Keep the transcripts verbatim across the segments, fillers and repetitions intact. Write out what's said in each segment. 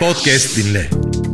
Podcast dinle.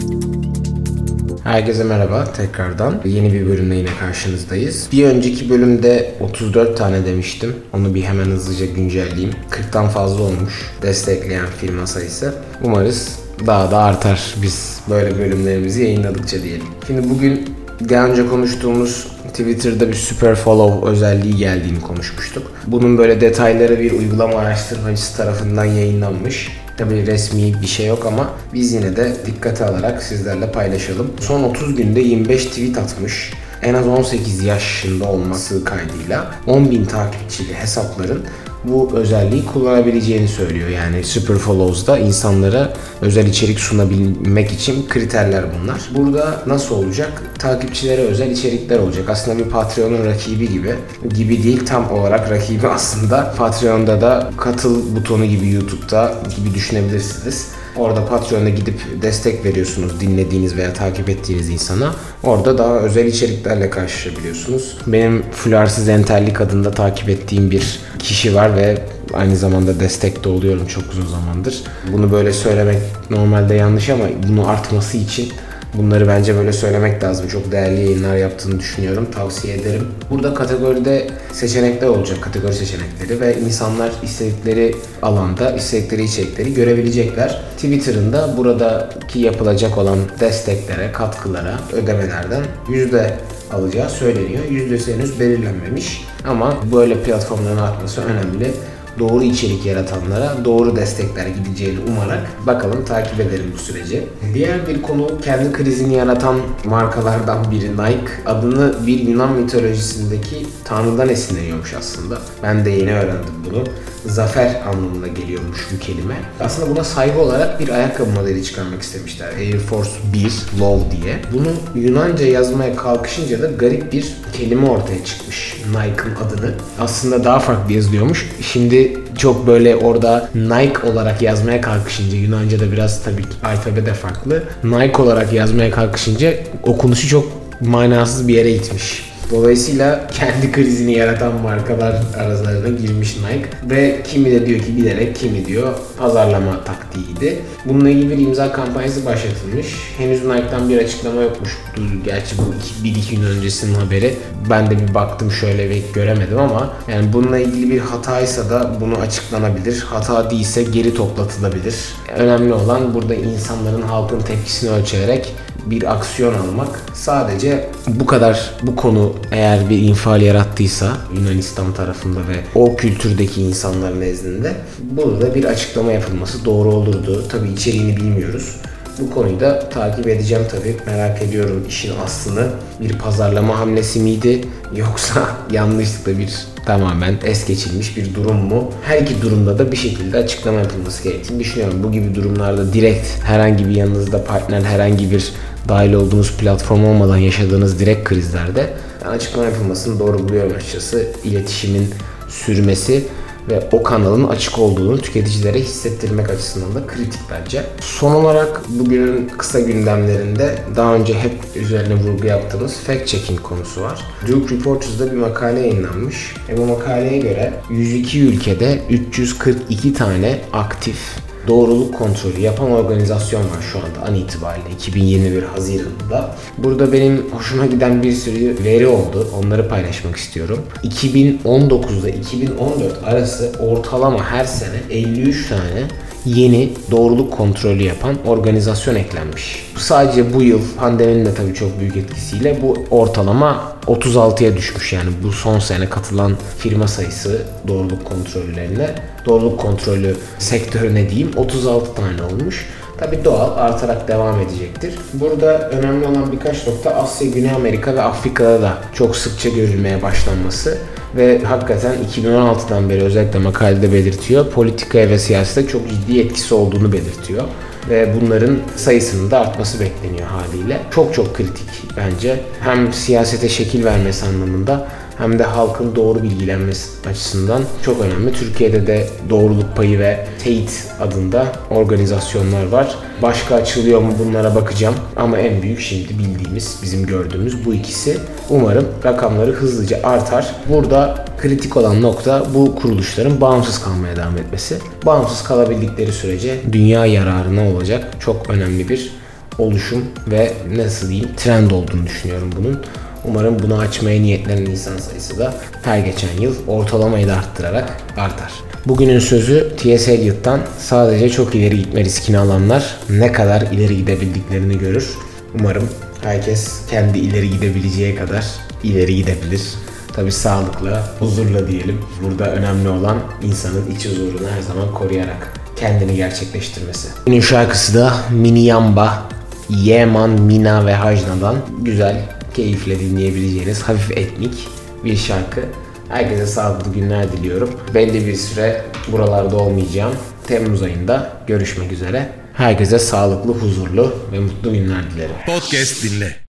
Herkese merhaba tekrardan. Yeni bir bölümle yine karşınızdayız. Bir önceki bölümde otuz dört tane demiştim. Onu bir hemen hızlıca güncelleyeyim. kırktan fazla olmuş destekleyen firma sayısı. Umarız daha da artar biz böyle bölümlerimizi yayınladıkça diyelim. Şimdi bugün daha önce konuştuğumuz Twitter'da bir super follow özelliği geldiğini konuşmuştuk. Bunun böyle detayları bir uygulama araştırmacısı tarafından yayınlanmış. Tabii resmi bir şey yok ama biz yine de dikkate alarak sizlerle paylaşalım. Son otuz günde yirmi beş tweet atmış. En az on sekiz yaşında olması kaydıyla on bin takipçili hesapların bu özelliği kullanabileceğini söylüyor. Yani Super Follows'da insanlara özel içerik sunabilmek için kriterler bunlar. Burada nasıl olacak? Takipçilere özel içerikler olacak. Aslında bir Patreon'un rakibi gibi. Gibi değil, tam olarak rakibi aslında. Patreon'da da katıl butonu gibi YouTube'da gibi düşünebilirsiniz. Orada Patreon'a gidip destek veriyorsunuz dinlediğiniz veya takip ettiğiniz insana. Orada daha özel içeriklerle karşılaşabiliyorsunuz. Benim Fularsız Entellik adında takip ettiğim bir kişi var ve aynı zamanda destekte oluyorum çok uzun zamandır. Bunu böyle söylemek normalde yanlış ama bunun artması için bunları bence böyle söylemek lazım. Çok değerli yayınlar yaptığını düşünüyorum. Tavsiye ederim. Burada kategoride seçenekler olacak. Kategori seçenekleri ve insanlar istedikleri alanda istedikleri içerikleri görebilecekler. Twitter'ın da buradaki yapılacak olan desteklere, katkılara, ödemelerden yüzde alacağı söyleniyor. Yüzdesi henüz belirlenmemiş. Ama böyle platformların artması önemli. Doğru içerik yaratanlara doğru destekler gideceğini umarak bakalım takip edelim bu süreci. Diğer bir konu kendi krizini yaratan markalardan biri Nike. Adını bir Yunan mitolojisindeki tanrıdan esinleniyormuş aslında. Ben de yeni öğrendim bunu. Zafer anlamına geliyormuş bu kelime. Aslında buna saygı olarak bir ayakkabı modeli çıkarmak istemişler. Air Force bir Love diye. Bunu Yunanca yazmaya kalkışınca da garip bir kelime ortaya çıkmış. Nike'ın adını. Aslında daha farklı yazılıyormuş. Şimdi çok böyle orada Nike olarak yazmaya kalkışınca, Yunanca'da biraz tabii alfabe de farklı. Nike olarak yazmaya kalkışınca okunuşu çok manasız bir yere gitmiş. Dolayısıyla kendi krizini yaratan markalar aralarına girmiş Nike ve kimi de diyor ki bilerek, kimi diyor pazarlama taktiğiydi. Bununla ilgili bir imza kampanyası başlatılmış. Henüz Nike'dan bir açıklama yokmuş. Gerçi bu bir iki gün öncesinin haberi. Ben de bir baktım şöyle ve göremedim ama yani bununla ilgili bir hataysa da bunu açıklanabilir. Hata değilse geri toplatılabilir. Önemli olan burada insanların, halkın tepkisini ölçerek bir aksiyon almak. Sadece bu kadar, bu konu eğer bir infial yarattıysa Yunanistan tarafında ve o kültürdeki insanların nezdinde burada bir açıklama yapılması doğru olurdu. Tabii içeriğini bilmiyoruz. Bu konuyu da takip edeceğim tabii. Merak ediyorum işin aslını. Bir pazarlama hamlesi miydi yoksa yanlışlıkla bir tamamen es geçilmiş bir durum mu? Her iki durumda da bir şekilde açıklama yapılması gerektiğini düşünüyorum. Bu gibi durumlarda direkt herhangi bir yanınızda partner, herhangi bir dahil olduğunuz platform olmadan yaşadığınız direkt krizlerde açıklama yapılmasını doğru buluyorum açıkçası. İletişimin sürmesi ve o kanalın açık olduğunu tüketicilere hissettirmek açısından da kritik bence. Son olarak bugünün kısa gündemlerinde daha önce hep üzerine vurgu yaptığımız fact checking konusu var. Duke Reporters'da bir makale yayınlanmış. E bu makaleye göre yüz iki ülkede üç yüz kırk iki tane aktif doğruluk kontrolü yapan organizasyon var şu anda an itibariyle iki bin yirmi bir Haziran'da. Burada benim hoşuma giden bir sürü veri oldu. Onları paylaşmak istiyorum. iki bin on dokuzda iki bin on dört arası ortalama her sene elli üç tane yeni doğruluk kontrolü yapan organizasyon eklenmiş. Sadece bu yıl pandeminin de tabii çok büyük etkisiyle bu ortalama otuz altıya düşmüş. Yani bu son sene katılan firma sayısı doğruluk kontrollerine, doğruluk kontrolü sektörüne diyeyim otuz altı tane olmuş. Tabii doğal artarak devam edecektir. Burada önemli olan birkaç nokta Asya, Güney Amerika ve Afrika'da da çok sıkça görülmeye başlanması ve hakikaten iki bin on altıdan beri özellikle makalede belirtiyor. Politikaya ve siyasete çok ciddi etkisi olduğunu belirtiyor. Ve bunların sayısının da artması bekleniyor haliyle. Çok çok kritik bence. Hem siyasete şekil vermesi anlamında hem de halkın doğru bilgilenmesi açısından çok önemli. Türkiye'de de Doğruluk Payı ve Teyit adında organizasyonlar var. Başka açılıyor mu bunlara bakacağım. Ama en büyük şimdi bildiğimiz, bizim gördüğümüz bu ikisi. Umarım rakamları hızlıca artar. Burada kritik olan nokta bu kuruluşların bağımsız kalmaya devam etmesi. Bağımsız kalabildikleri sürece dünya yararına olacak çok önemli bir oluşum ve nasıl diyeyim trend olduğunu düşünüyorum bunun. Umarım bunu açmaya niyetlenen insan sayısı da her geçen yıl ortalamayı da arttırarak artar. Bugünün sözü T S. Eliot'tan, sadece çok ileri gitme riskini alanlar ne kadar ileri gidebildiklerini görür. Umarım herkes kendi ileri gidebileceği kadar ileri gidebilir. Tabii sağlıkla, huzurla diyelim. Burada önemli olan insanın iç huzurunu her zaman koruyarak kendini gerçekleştirmesi. Günün şarkısı da Mini Yamba, Yeman, Mina ve Hajna'dan güzel, keyifle dinleyebileceğiniz hafif etnik bir şarkı. Herkese sağlıklı günler diliyorum. Belli bir süre buralarda olmayacağım. Temmuz ayında görüşmek üzere. Herkese sağlıklı, huzurlu ve mutlu günler dilerim. Podcast dinle.